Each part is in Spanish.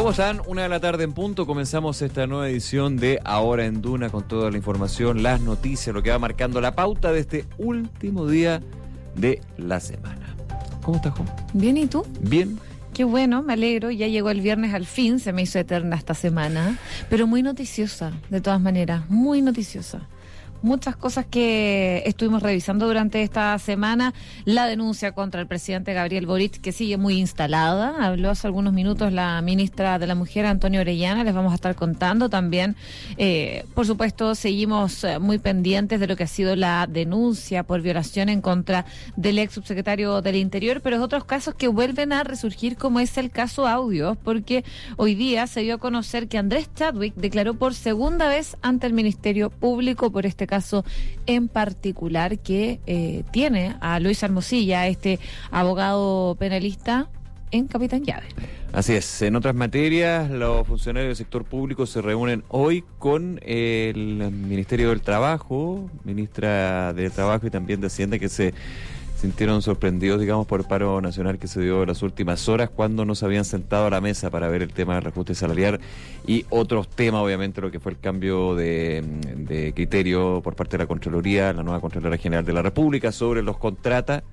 ¿Cómo están? 1:00 p.m. en punto. Comenzamos esta nueva edición de Ahora en Duna con toda la información, las noticias, lo que va marcando la pauta de este último día de la semana. ¿Cómo estás, Juan? Bien, ¿y tú? Bien. Qué bueno, me alegro. Ya llegó el viernes al fin, se me hizo eterna esta semana, pero muy noticiosa, de todas maneras, muy noticiosa. Muchas cosas que estuvimos revisando durante esta semana. La denuncia contra el presidente Gabriel Boric, que sigue muy instalada. Habló hace algunos minutos la ministra de la Mujer, Antonia Orellana. Les vamos a estar contando también. Por supuesto, seguimos muy pendientes de lo que ha sido la denuncia por violación en contra del ex subsecretario del Interior, pero es otros casos que vuelven a resurgir, como es el caso Audio, porque hoy día se dio a conocer que Andrés Chadwick declaró por segunda vez ante el Ministerio Público por este caso en particular que tiene a Luis Hermosilla, este abogado penalista, en Capitán Llave. Así es. En otras materias, los funcionarios del sector público se reúnen hoy con el Ministerio del Trabajo, ministra de Trabajo y también de Hacienda, que se sintieron sorprendidos, digamos, por el paro nacional que se dio en las últimas horas cuando no se habían sentado a la mesa para ver el tema del reajuste salarial y otros temas, obviamente, lo que fue el cambio de criterio por parte de la Contraloría, la nueva Contralora General de la República, sobre los contratas,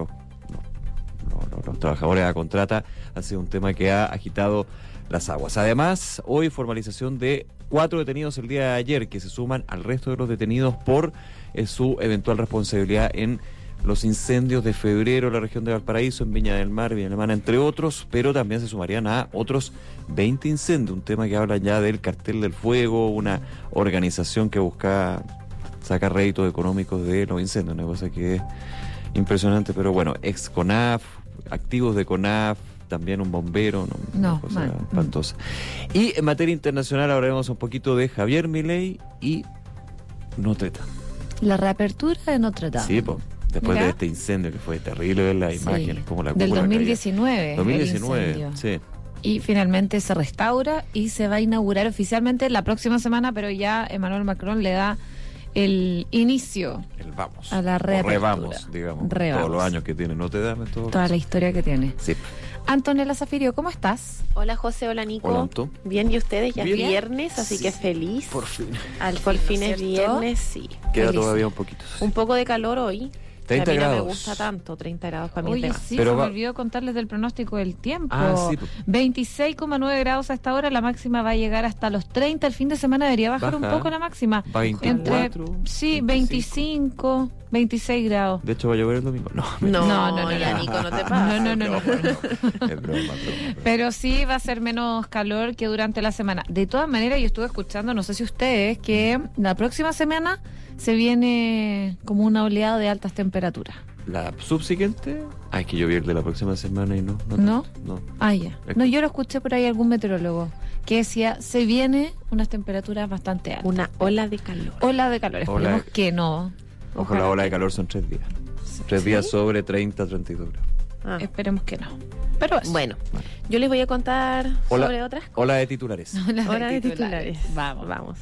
los trabajadores a contrata, ha sido un tema que ha agitado las aguas. Además, hoy formalización de 4 detenidos el día de ayer, que se suman al resto de los detenidos por su eventual responsabilidad en los incendios de febrero en la región de Valparaíso, en Viña del Mar, Viña Alemana, entre otros, pero también se sumarían a otros 20 incendios, un tema que habla ya del Cartel del Fuego, una organización que busca sacar réditos económicos de los incendios, una cosa que es impresionante, pero bueno, ex CONAF, activos de CONAF, también un bombero, una cosa espantosa. Y en materia internacional hablaremos un poquito de Javier Milei y Notre Dame. La reapertura de Notre Dame. Sí, pues. Después de este incendio que fue terrible ver las imágenes, como la del 2019. 2019, sí. Y finalmente se restaura y se va a inaugurar oficialmente la próxima semana, pero ya Emmanuel Macron le da el inicio vamos a la reapertura. Digamos, Revamos. Todos los años que tiene Notre Dame. Toda la historia que tiene. Sí. Antonella Zafirio, ¿cómo estás? Hola José, hola Nico. Hola, Anto. Bien, ¿y ustedes? Ya Bien. es viernes, así Sí. que feliz. Por fin. Por fin es ¿cierto? viernes, sí. Queda Feliz. todavía un poquito. Sí. Un poco de calor hoy. 30 a mí grados. No me gusta tanto, 30 grados para mí. Oye, es sí, Pero se me va- olvidó contarles del pronóstico del tiempo. Ah, sí. 26,9 grados a esta hora, la máxima va a llegar hasta los 30. El fin de semana debería bajar un poco la máxima. 24. Sí, 25, 26 grados. De hecho, va a llover el domingo. No, No, ya Nico, no te pases. No. Es broma. Pero sí va a ser menos calor que durante la semana. De todas maneras, yo estuve escuchando, no sé si ustedes, que la próxima semana se viene como una oleada de altas temperaturas. La subsiguiente. Es que llover de la próxima semana y no. ¿No? No. Ah, ya. No, yo lo escuché por ahí algún meteorólogo que decía, se viene unas temperaturas bastante altas. Una ola de calor. Ola de calor, esperemos que no. Ojo, la ola de calor son 3 días. 3 días sobre 30, 32 grados. Ah. Esperemos que no. Pero eso. Bueno, yo les voy a contar sobre otras cosas. Ola de titulares. Hora de titulares. Vamos.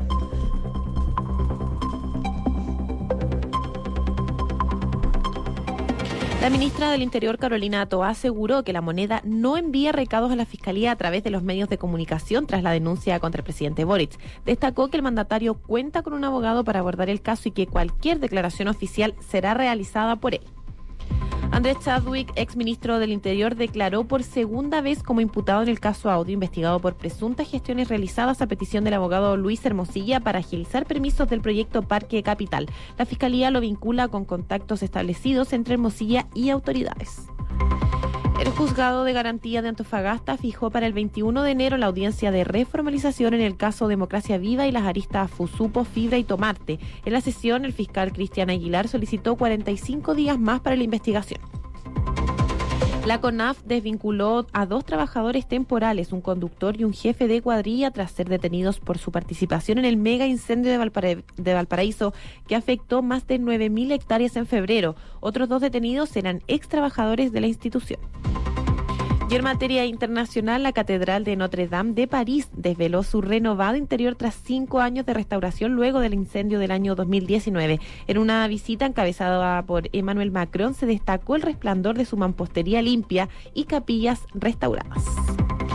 La ministra del Interior, Carolina Toá, aseguró que la moneda no envía recados a la Fiscalía a través de los medios de comunicación tras la denuncia contra el presidente Boric. Destacó que el mandatario cuenta con un abogado para abordar el caso y que cualquier declaración oficial será realizada por él. Andrés Chadwick, ex ministro del Interior, declaró por segunda vez como imputado en el caso Audio, investigado por presuntas gestiones realizadas a petición del abogado Luis Hermosilla para agilizar permisos del proyecto Parque Capital. La Fiscalía lo vincula con contactos establecidos entre Hermosilla y autoridades. El juzgado de garantía de Antofagasta fijó para el 21 de enero la audiencia de reformalización en el caso Democracia Viva y las aristas Fusupo, Fibra y Tomarte. En la sesión, el fiscal Cristian Aguilar solicitó 45 días más para la investigación. La CONAF desvinculó a 2 trabajadores temporales, un conductor y un jefe de cuadrilla, tras ser detenidos por su participación en el mega incendio de Valparaíso que afectó más de 9.000 hectáreas en febrero. Otros 2 detenidos eran ex trabajadores de la institución. Y en materia internacional, la Catedral de Notre Dame de París desveló su renovado interior tras 5 años de restauración luego del incendio del año 2019. En una visita encabezada por Emmanuel Macron se destacó el resplandor de su mampostería limpia y capillas restauradas.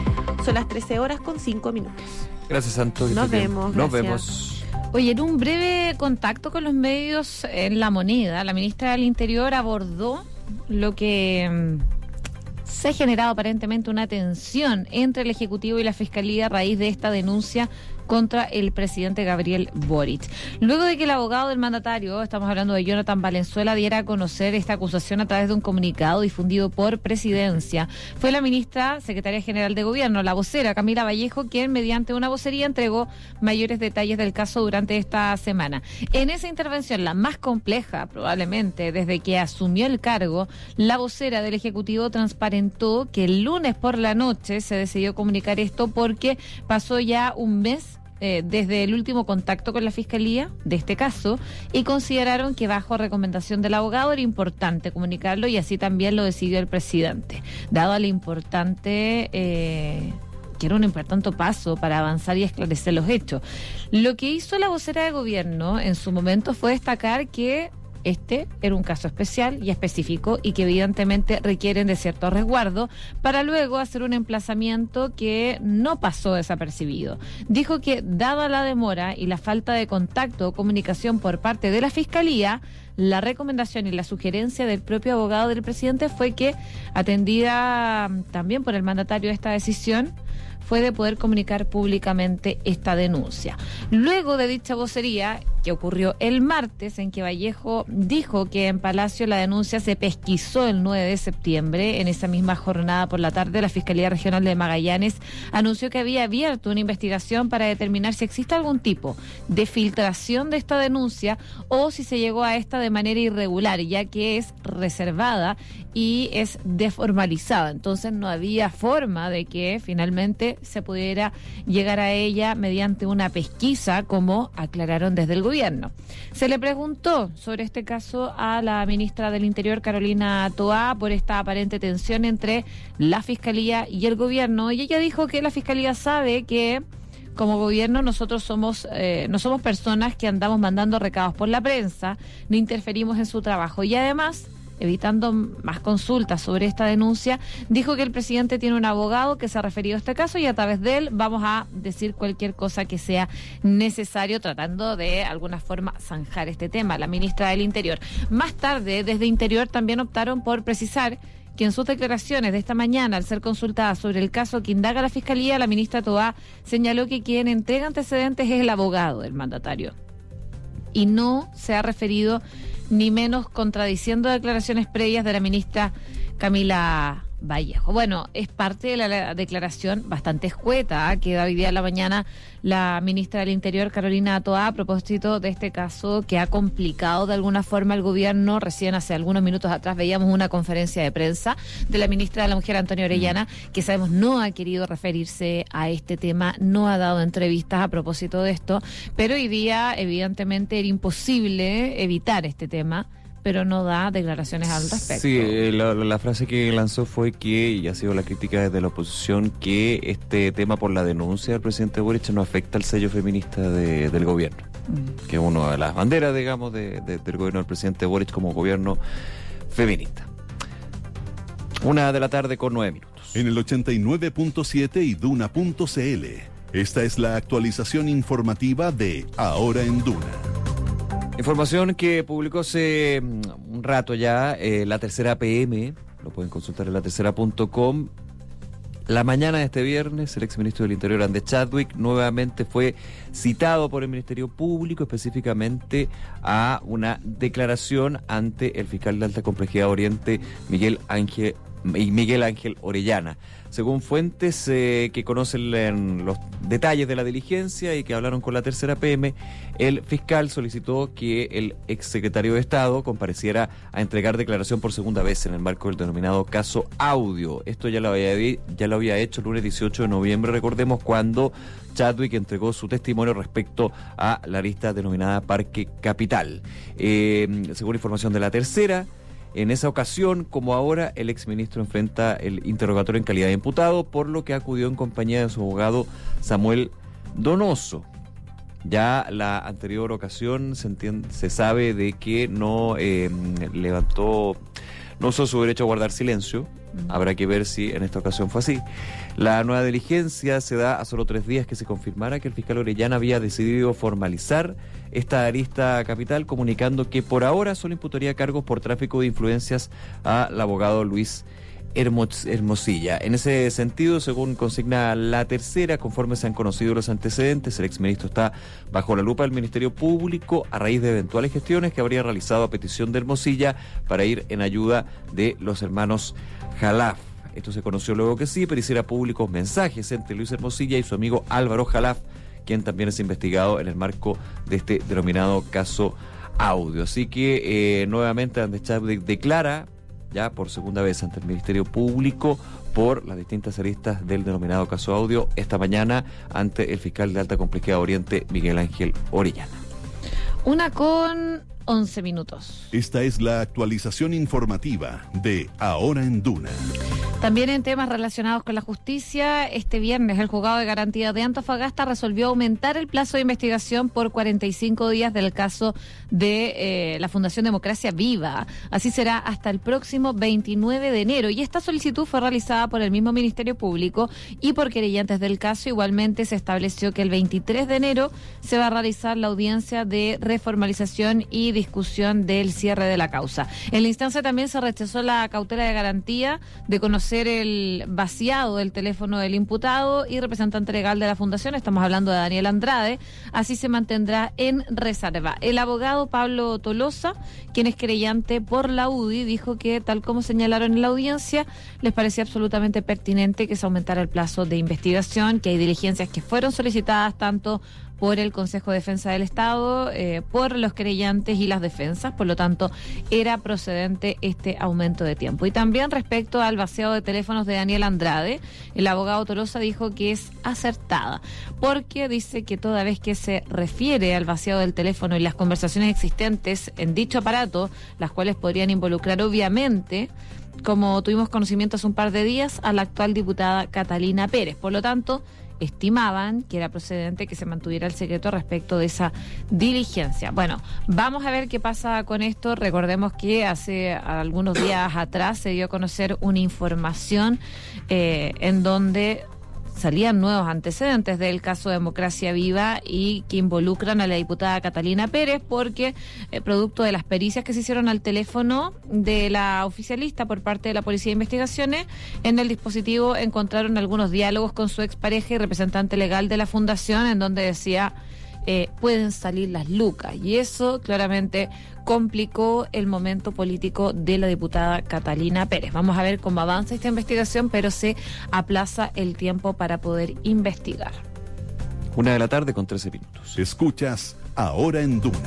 Son las 13:05. Gracias, Santo. Nos vemos. Nos Gracias. vemos. Oye, en un breve contacto con los medios en La Moneda, la ministra del Interior abordó lo que se ha generado aparentemente una tensión entre el Ejecutivo y la Fiscalía a raíz de esta denuncia contra el presidente Gabriel Boric. Luego de que el abogado del mandatario, estamos hablando de Jonathan Valenzuela, diera a conocer esta acusación a través de un comunicado difundido por Presidencia, fue la ministra secretaria general de Gobierno, la vocera Camila Vallejo, quien mediante una vocería entregó mayores detalles del caso durante esta semana. En esa intervención, la más compleja probablemente desde que asumió el cargo, la vocera del Ejecutivo transparentó que el lunes por la noche se decidió comunicar esto porque pasó ya un mes desde el último contacto con la Fiscalía de este caso y consideraron que bajo recomendación del abogado era importante comunicarlo y así también lo decidió el presidente, dado al importante que era un importante paso para avanzar y esclarecer los hechos. Lo que hizo la vocera de Gobierno en su momento fue destacar que este era un caso especial y específico y que evidentemente requieren de cierto resguardo, para luego hacer un emplazamiento que no pasó desapercibido. Dijo que dada la demora y la falta de contacto o comunicación por parte de la Fiscalía, la recomendación y la sugerencia del propio abogado del presidente fue que, atendida también por el mandatario esta decisión, fue de poder comunicar públicamente esta denuncia. Luego de dicha vocería, que ocurrió el martes, en que Vallejo dijo que en Palacio la denuncia se pesquisó el 9 de septiembre, en esa misma jornada por la tarde, la Fiscalía Regional de Magallanes anunció que había abierto una investigación para determinar si existe algún tipo de filtración de esta denuncia o si se llegó a esta de manera irregular, ya que es reservada y es desformalizada. Entonces no había forma de que finalmente se pudiera llegar a ella mediante una pesquisa, como aclararon desde el gobierno. Se le preguntó sobre este caso a la ministra del Interior, Carolina Toá, por esta aparente tensión entre la Fiscalía y el gobierno, y ella dijo que la Fiscalía sabe que como gobierno nosotros no somos personas que andamos mandando recados por la prensa, ni interferimos en su trabajo, y además, evitando más consultas sobre esta denuncia, dijo que el presidente tiene un abogado que se ha referido a este caso y a través de él vamos a decir cualquier cosa que sea necesario, tratando de alguna forma zanjar este tema. La ministra del Interior. Más tarde, desde Interior también optaron por precisar que en sus declaraciones de esta mañana, al ser consultada sobre el caso que indaga la Fiscalía, la ministra Toá señaló que quien entrega antecedentes es el abogado del mandatario y no se ha referido ni menos contradiciendo declaraciones previas de la ministra Camila Vallejo. Bueno, es parte de la declaración bastante escueta que da hoy día en la mañana la ministra del Interior, Carolina Toá, a propósito de este caso que ha complicado de alguna forma el gobierno. Recién hace algunos minutos atrás veíamos una conferencia de prensa de la ministra de la Mujer, Antonia Orellana, que sabemos no ha querido referirse a este tema, no ha dado entrevistas a propósito de esto, pero hoy día evidentemente era imposible evitar este tema, pero no da declaraciones al respecto. Sí, la frase que lanzó fue que, y ha sido la crítica desde la oposición, que este tema por la denuncia del presidente Boric no afecta al sello feminista del gobierno, que es una de las banderas, digamos, del gobierno del presidente Boric como gobierno feminista. 1:09 p.m. En el 89.7 y Duna.cl. Esta es la actualización informativa de Ahora en Duna. Información que publicó hace un rato ya La Tercera PM, lo pueden consultar en latercera.com. La mañana de este viernes, el exministro del Interior, Andrés Chadwick, nuevamente fue citado por el Ministerio Público, específicamente a una declaración ante el fiscal de alta complejidad Oriente, Miguel Ángel Orellana. Según fuentes que conocen los detalles de la diligencia y que hablaron con La Tercera PM, el fiscal solicitó que el exsecretario de Estado compareciera a entregar declaración por segunda vez en el marco del denominado caso Audio. Esto ya lo había hecho el lunes 18 de noviembre, recordemos, cuando Chadwick entregó su testimonio respecto a la lista denominada Parque Capital. Según información de La Tercera, en esa ocasión, como ahora, el exministro enfrenta el interrogatorio en calidad de imputado, por lo que acudió en compañía de su abogado Samuel Donoso. Ya la anterior ocasión se sabe de que no levantó no usó su derecho a guardar silencio. Habrá que ver si en esta ocasión fue así. La nueva diligencia se da a solo 3 días que se confirmara que el fiscal Orellana había decidido formalizar esta arista capital, comunicando que por ahora solo imputaría cargos por tráfico de influencias al abogado Luis Hermosilla. En ese sentido, según consigna La Tercera, conforme se han conocido los antecedentes, el exministro está bajo la lupa del Ministerio Público a raíz de eventuales gestiones que habría realizado a petición de Hermosilla para ir en ayuda de los hermanos Jalaf. Esto se conoció luego que sí, pero hiciera públicos mensajes entre Luis Hermosilla y su amigo Álvaro Jalaf, quien también es investigado en el marco de este denominado caso Audio. Así que nuevamente Andrés Chadwick declara ya por segunda vez ante el Ministerio Público por las distintas aristas del denominado caso Audio, esta mañana ante el fiscal de Alta Complejidad Oriente, Miguel Ángel Orellana. 1:11. Esta es la actualización informativa de Ahora en Duna. También en temas relacionados con la justicia, este viernes el Juzgado de Garantía de Antofagasta resolvió aumentar el plazo de investigación por 45 días del caso de la Fundación Democracia Viva. Así será hasta el próximo 29 de enero. Y esta solicitud fue realizada por el mismo Ministerio Público y por querellantes del caso. Igualmente se estableció que el 23 de enero se va a realizar la audiencia de reformalización y discusión del cierre de la causa. En la instancia también se rechazó la cautela de garantía de conocer el vaciado del teléfono del imputado y representante legal de la Fundación, estamos hablando de Daniel Andrade, así se mantendrá en reserva. El abogado Pablo Tolosa, quien es querellante por la UDI, dijo que, tal como señalaron en la audiencia, les parecía absolutamente pertinente que se aumentara el plazo de investigación, que hay diligencias que fueron solicitadas tanto por el Consejo de Defensa del Estado, por los querellantes y las defensas, por lo tanto era procedente este aumento de tiempo. Y también respecto al vaciado de teléfonos de Daniel Andrade, el abogado Tolosa dijo que es acertada, porque dice que toda vez que se refiere al vaciado del teléfono y las conversaciones existentes en dicho aparato, las cuales podrían involucrar obviamente, como tuvimos conocimiento hace un par de días, a la actual diputada Catalina Pérez. Por lo tanto, estimaban que era procedente que se mantuviera el secreto respecto de esa diligencia. Bueno, vamos a ver qué pasa con esto. Recordemos que hace algunos días atrás se dio a conocer una información en donde salían nuevos antecedentes del caso Democracia Viva y que involucran a la diputada Catalina Pérez porque producto de las pericias que se hicieron al teléfono de la oficialista por parte de la Policía de Investigaciones, en el dispositivo encontraron algunos diálogos con su expareja y representante legal de la Fundación en donde decía pueden salir las lucas, y eso claramente complicó el momento político de la diputada Catalina Pérez. Vamos a ver cómo avanza esta investigación, pero se aplaza el tiempo para poder investigar. 1:13 p.m. Escuchas Ahora en Duna.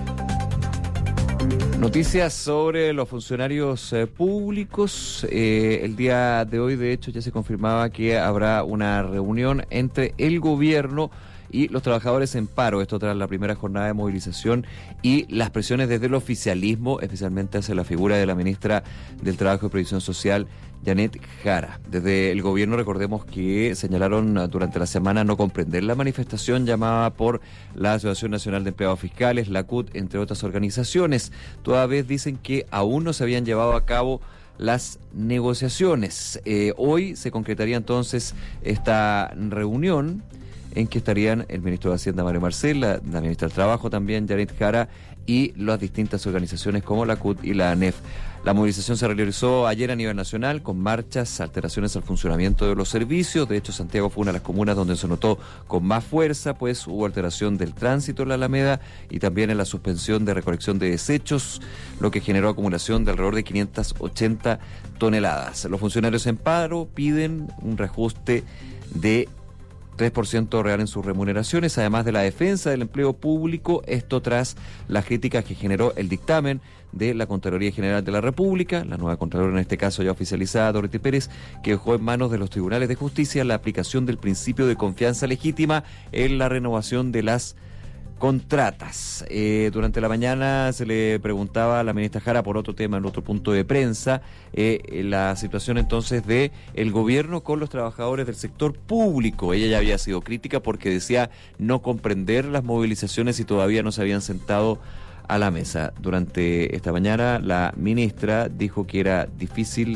Noticias sobre los funcionarios públicos. El día de hoy, de hecho, ya se confirmaba que habrá una reunión entre el gobierno y los trabajadores en paro, esto tras la primera jornada de movilización y las presiones desde el oficialismo, especialmente hacia la figura de la ministra del Trabajo y Previsión Social, Janet Jara. Desde el gobierno, recordemos que señalaron durante la semana no comprender la manifestación llamada por la Asociación Nacional de Empleados Fiscales, la CUT, entre otras organizaciones. Toda vez dicen que aún no se habían llevado a cabo las negociaciones. Hoy se concretaría entonces esta reunión en que estarían el ministro de Hacienda, Mario Marcel, la ministra del Trabajo también, Janet Jara, y las distintas organizaciones como la CUT y la ANEF. La movilización se realizó ayer a nivel nacional con marchas, alteraciones al funcionamiento de los servicios. De hecho, Santiago fue una de las comunas donde se notó con más fuerza, pues hubo alteración del tránsito en la Alameda y también en la suspensión de recolección de desechos, lo que generó acumulación de alrededor de 580 toneladas. Los funcionarios en paro piden un reajuste de 3% real en sus remuneraciones, además de la defensa del empleo público, esto tras las críticas que generó el dictamen de la Contraloría General de la República, la nueva Contralora en este caso ya oficializada, Dorothy Pérez, que dejó en manos de los tribunales de justicia la aplicación del principio de confianza legítima en la renovación de las contratas. Durante la mañana se le preguntaba a la ministra Jara por otro tema en otro punto de prensa, la situación entonces de el gobierno con los trabajadores del sector público. Ella ya había sido crítica porque decía no comprender las movilizaciones y todavía no se habían sentado a la mesa. Durante esta mañana la ministra dijo que era difícil...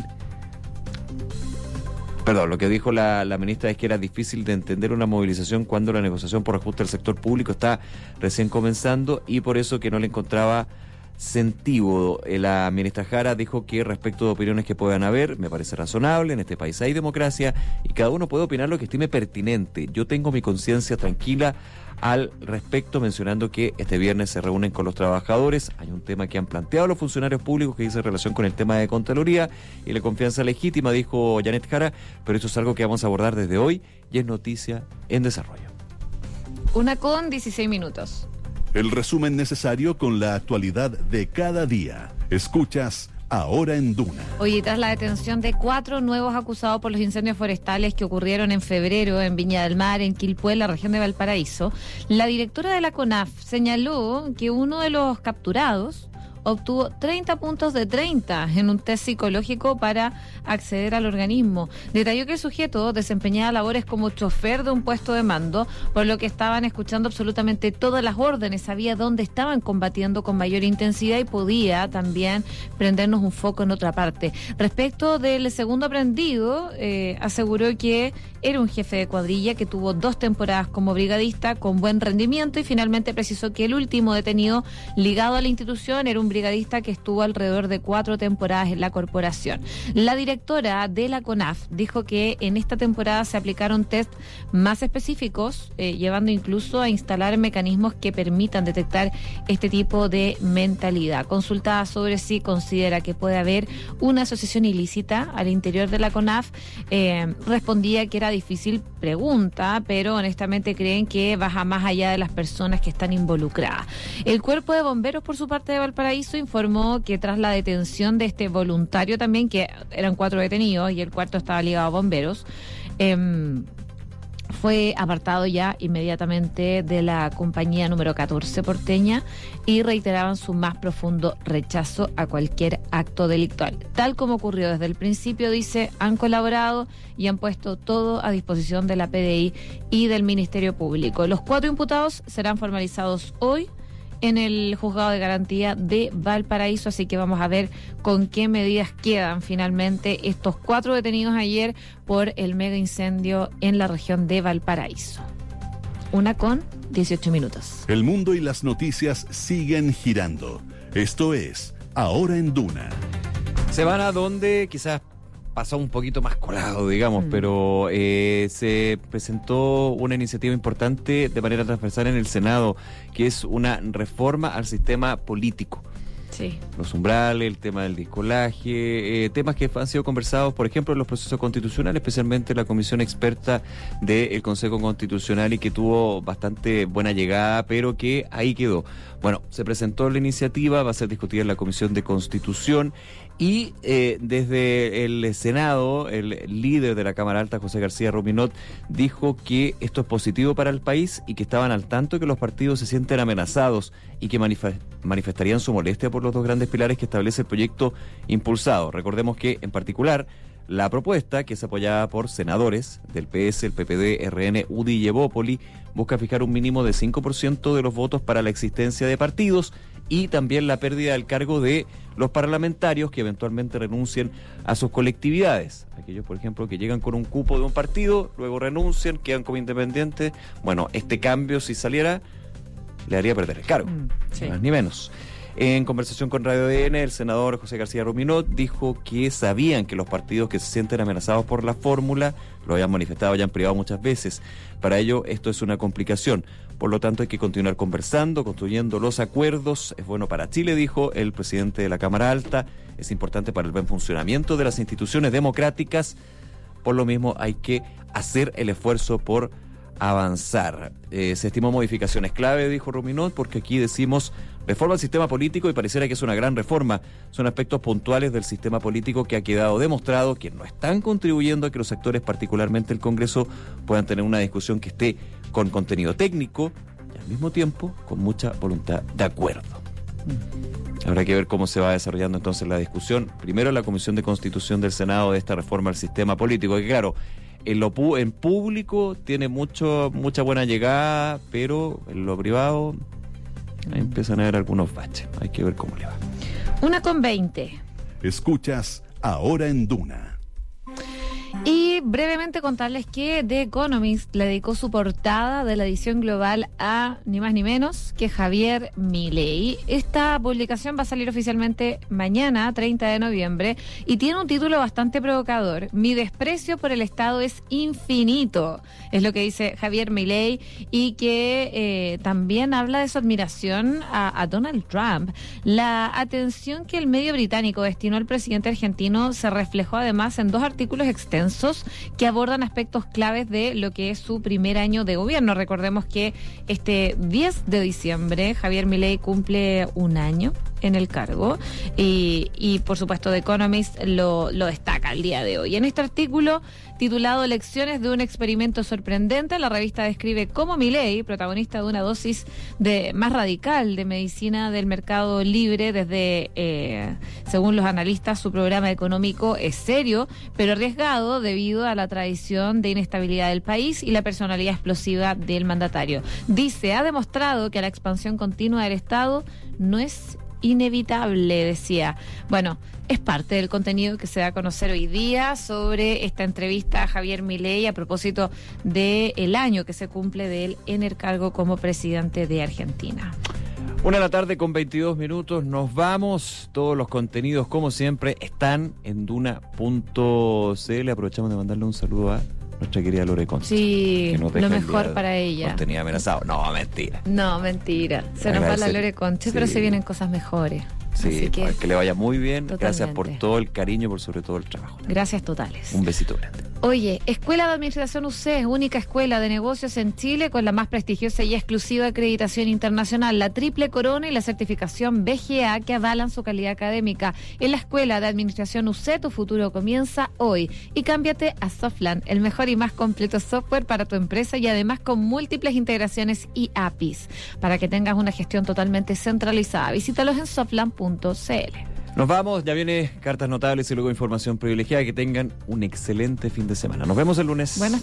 Perdón, lo que dijo la ministra es que era difícil de entender una movilización cuando la negociación por ajuste al sector público está recién comenzando y por eso que no le encontraba sentido. La ministra Jara dijo que respecto de opiniones que puedan haber, me parece razonable, en este país hay democracia y cada uno puede opinar lo que estime pertinente. Yo tengo mi conciencia tranquila al respecto, mencionando que este viernes se reúnen con los trabajadores. Hay un tema que han planteado los funcionarios públicos que dice relación con el tema de Contraloría y la confianza legítima, dijo Janet Jara, pero esto es algo que vamos a abordar desde hoy y es noticia en desarrollo. 1:16. El resumen necesario con la actualidad de cada día. Escuchas Ahora en Duna. Oye, tras la detención de 4 nuevos acusados por los incendios forestales que ocurrieron en febrero en Viña del Mar, en Quilpué, en la región de Valparaíso, la directora de la CONAF señaló que uno de los capturados obtuvo 30 puntos de 30 en un test psicológico para acceder al organismo. Detalló que el sujeto desempeñaba labores como chofer de un puesto de mando, por lo que estaban escuchando absolutamente todas las órdenes, sabía dónde estaban combatiendo con mayor intensidad y podía también prendernos un foco en otra parte. Respecto del segundo aprendido, aseguró que era un jefe de cuadrilla que tuvo 2 temporadas como brigadista con buen rendimiento y finalmente precisó que el último detenido ligado a la institución era un brigadista que estuvo alrededor de 4 temporadas en la corporación. La directora de la CONAF dijo que en esta temporada se aplicaron test más específicos, llevando incluso a instalar mecanismos que permitan detectar este tipo de mentalidad. Consultada sobre si considera que puede haber una asociación ilícita al interior de la CONAF, respondía que era difícil pregunta, pero honestamente creen que baja más allá de las personas que están involucradas. El Cuerpo de Bomberos, por su parte, de Valparaíso informó que tras la detención de este voluntario también, que eran 4 detenidos y el cuarto estaba ligado a bomberos, fue apartado ya inmediatamente de la compañía número 14 porteña y reiteraban su más profundo rechazo a cualquier acto delictual. Tal como ocurrió desde el principio, dice, han colaborado y han puesto todo a disposición de la PDI y del Ministerio Público. Los 4 imputados serán formalizados hoy en el Juzgado de Garantía de Valparaíso, así que vamos a ver con qué medidas quedan finalmente estos 4 detenidos ayer por el mega incendio en la región de Valparaíso. 1:18. El mundo y las noticias siguen girando. Esto es Ahora en Duna. Semana donde quizás pasó un poquito más colado, digamos, pero se presentó una iniciativa importante de manera transversal en el Senado, que es una reforma al sistema político. Sí. Los umbrales, el tema del discolaje, temas que han sido conversados, por ejemplo, en los procesos constitucionales, especialmente la comisión experta del Consejo Constitucional y que tuvo bastante buena llegada, pero que ahí quedó. Bueno, se presentó la iniciativa, va a ser discutida en la Comisión de Constitución y desde el Senado, el líder de la Cámara Alta, José García Ruminot, dijo que esto es positivo para el país y que estaban al tanto que los partidos se sienten amenazados y que manifestarían su molestia por los 2 grandes pilares que establece el proyecto impulsado. Recordemos que, en particular, la propuesta, que es apoyada por senadores del PS, el PPD, RN, UDI y Evópoli, busca fijar un mínimo de 5% de los votos para la existencia de partidos y también la pérdida del cargo de los parlamentarios que eventualmente renuncien a sus colectividades. Aquellos, por ejemplo, que llegan con un cupo de un partido, luego renuncian, quedan como independientes. Bueno, este cambio, si saliera, le haría perder el cargo, sí. Ni más ni menos. En conversación con Radio DN, el senador José García Ruminot dijo que sabían que los partidos que se sienten amenazados por la fórmula lo habían manifestado ya en privado muchas veces. Para ello, esto es una complicación. Por lo tanto, hay que continuar conversando, construyendo los acuerdos. Es bueno para Chile, dijo el presidente de la Cámara Alta. Es importante para el buen funcionamiento de las instituciones democráticas. Por lo mismo, hay que hacer el esfuerzo por avanzar. Se estimó modificaciones clave, dijo Ruminot, porque aquí decimos reforma al sistema político y pareciera que es una gran reforma. Son aspectos puntuales del sistema político que ha quedado demostrado que no están contribuyendo a que los actores, particularmente el Congreso, puedan tener una discusión que esté con contenido técnico y al mismo tiempo con mucha voluntad de acuerdo. Habrá que ver cómo se va desarrollando entonces la discusión. Primero la Comisión de Constitución del Senado de esta reforma al sistema político, que claro, en público tiene mucha buena llegada, pero en lo privado Ahí empiezan a haber algunos baches. Hay que ver cómo le va. 1:20. Escuchas Ahora en Duna. Y brevemente contarles que The Economist le dedicó su portada de la edición global a ni más ni menos que Javier Milei. Esta publicación va a salir oficialmente mañana, 30 de noviembre, y tiene un título bastante provocador. Mi desprecio por el Estado es infinito, es lo que dice Javier Milei, y que también habla de su admiración a Donald Trump. La atención que el medio británico destinó al presidente argentino se reflejó además en 2 artículos extensos que abordan aspectos claves de lo que es su primer año de gobierno. Recordemos que este 10 de diciembre Javier Milei cumple 1 año en el cargo y por supuesto The Economist lo destaca el día de hoy. En este artículo titulado Lecciones de un experimento sorprendente, la revista describe cómo Milei, protagonista de una dosis más radical de medicina del mercado libre, desde, según los analistas, su programa económico es serio, pero arriesgado debido a la tradición de inestabilidad del país y la personalidad explosiva del mandatario. Dice, ha demostrado que la expansión continua del Estado no es inevitable, decía. Bueno, es parte del contenido que se da a conocer hoy día sobre esta entrevista a Javier Milei a propósito del año que se cumple de él en el cargo como presidente de Argentina. 1:22 p.m. Nos vamos. Todos los contenidos, como siempre, están en duna.cl. Aprovechamos de mandarle un saludo a nuestra querida Lore Concha. Sí, lo mejor para ella. Nos tenía amenazado. No, mentira. No, mentira. Se nos va la Lore Concha, pero se vienen cosas mejores. Sí, así que le vaya muy bien. Totalmente. Gracias por todo el cariño, por sobre todo el trabajo. Gracias totales. Un besito grande. Oye, Escuela de Administración UC, única escuela de negocios en Chile con la más prestigiosa y exclusiva acreditación internacional, la Triple Corona y la certificación BGA que avalan su calidad académica. En la Escuela de Administración UC, tu futuro comienza hoy. Y cámbiate a Softland, el mejor y más completo software para tu empresa y además con múltiples integraciones y APIs para que tengas una gestión totalmente centralizada. Visítalos en softland.cl. Nos vamos, ya viene Cartas Notables y luego Información Privilegiada. Que tengan un excelente fin de semana. Nos vemos el lunes. Buenas